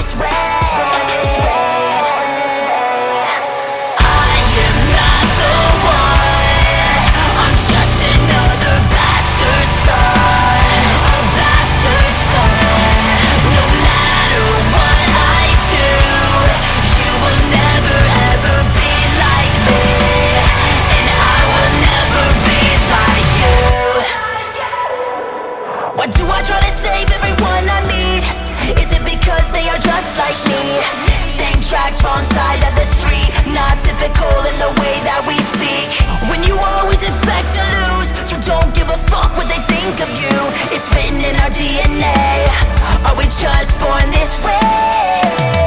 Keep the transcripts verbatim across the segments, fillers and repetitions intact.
this way. I am not the one, I'm just another bastard son, a bastard son. No matter what I do, you will never ever be like me, and I will never be like you. Why do I try to save everyone I meet? Is it because they are just like me? Same tracks, wrong side of the street, not typical in the way that we speak. When you always expect to lose, you don't give a fuck what they think of you. It's written in our D N A. Are we just born this way?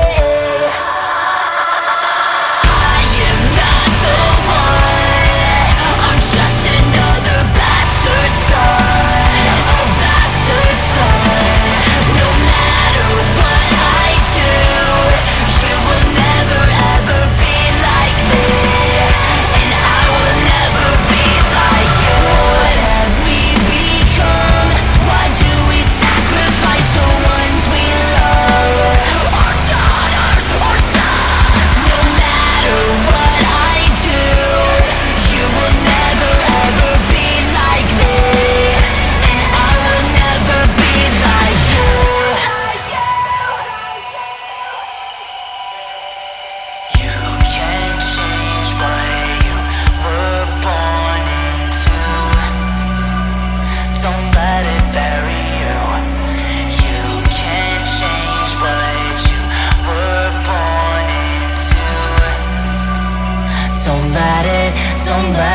Don't let